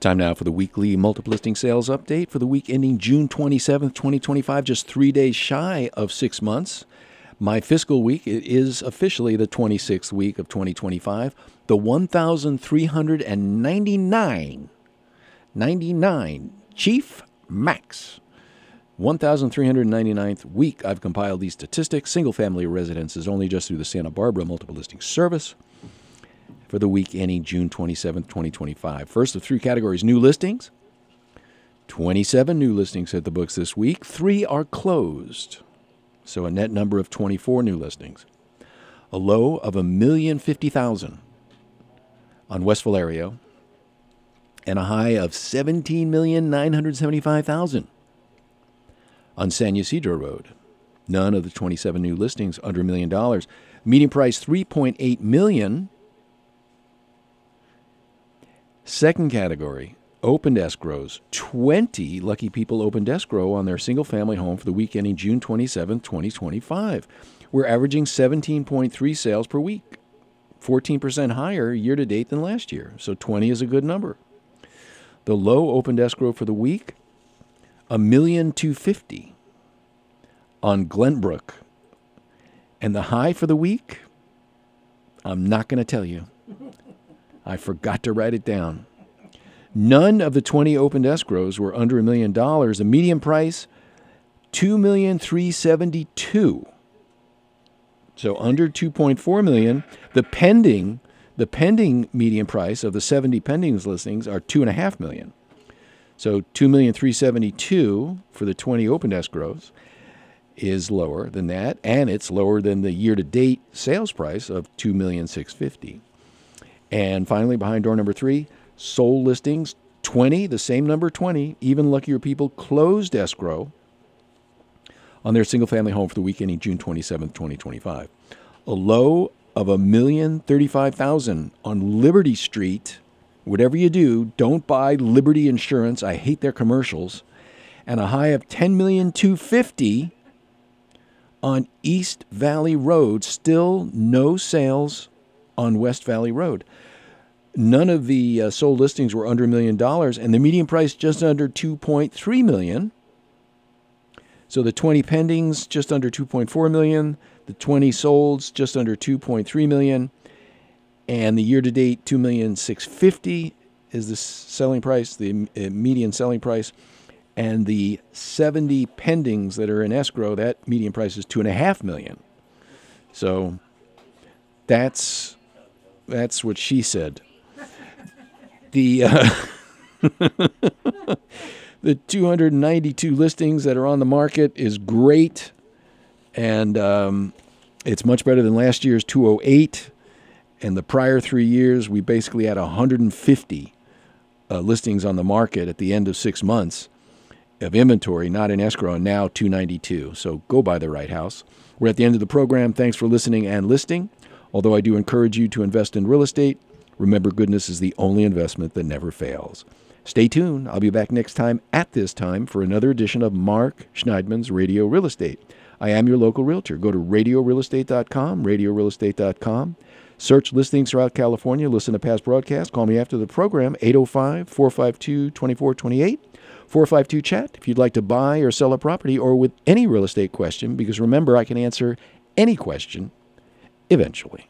Time now for the weekly multiple listing sales update for the week ending June 27th, 2025, just 3 days shy of 6 months. My fiscal week is officially the 26th week of 2025, the 1,399 Chief Max. 1,399th week I've compiled these statistics. Single-family residences only just through the Santa Barbara Multiple Listing Service for the week ending June 27th, 2025. First of three categories, new listings. 27 new listings hit the books this week. 3 are closed, so a net number of 24 new listings. A low of $1,050,000 on West Valerio and a high of $17,975,000 on San Ysidro Road. None of the 27 new listings under $1 million. Median price $3.8 million. Second category, opened escrows. 20 lucky people opened escrow on their single-family home for the week ending June 27, 2025. We're averaging 17.3 sales per week, 14% higher year-to-date than last year, so 20 is a good number. The low opened escrow for the week, $1,250,000 on Glenbrook. And the high for the week, I'm not going to tell you. I forgot to write it down. None of the 20 opened escrows were under $1 million. The median price, $2,372,000. So under $2.4 million. The pending median price of the 70 pending listings are $2.5 million. So $2,372,000 for the 20 opened escrows is lower than that, and it's lower than the year-to-date sales price of $2,650,000. And finally, behind door number 3, sold listings, 20, the same number 20, even luckier people closed escrow on their single-family home for the week ending June 27, 2025. A low of $1,035,000 on Liberty Street. Whatever you do, don't buy Liberty Insurance. I hate their commercials. And a high of $10,250,000 on East Valley Road. Still no sales on West Valley Road. None of the sold listings were under $1 million, and the median price just under $2.3 million. So the 20 pendings just under $2.4 million, the 20 solds just under $2.3 million, and the year-to-date $2,650,000 is the selling price, the median selling price, and the 70 pendings that are in escrow, that median price is $2.5 million. So that's what she said. The 292 listings that are on the market is great, and it's much better than last year's 208. And the prior 3 years, we basically had 150 listings on the market at the end of 6 months of inventory, not in escrow, and now 292. So go buy the right house. We're at the end of the program. Thanks for listening and listing. Although I do encourage you to invest in real estate, remember, goodness is the only investment that never fails. Stay tuned. I'll be back next time at this time for another edition of Mark Schneidman's Radio Real Estate. I am your local realtor. Go to radiorealestate.com, radiorealestate.com. Search listings throughout California. Listen to past broadcasts. Call me after the program, 805-452-2428, 452-CHAT, if you'd like to buy or sell a property or with any real estate question, because remember, I can answer any question eventually.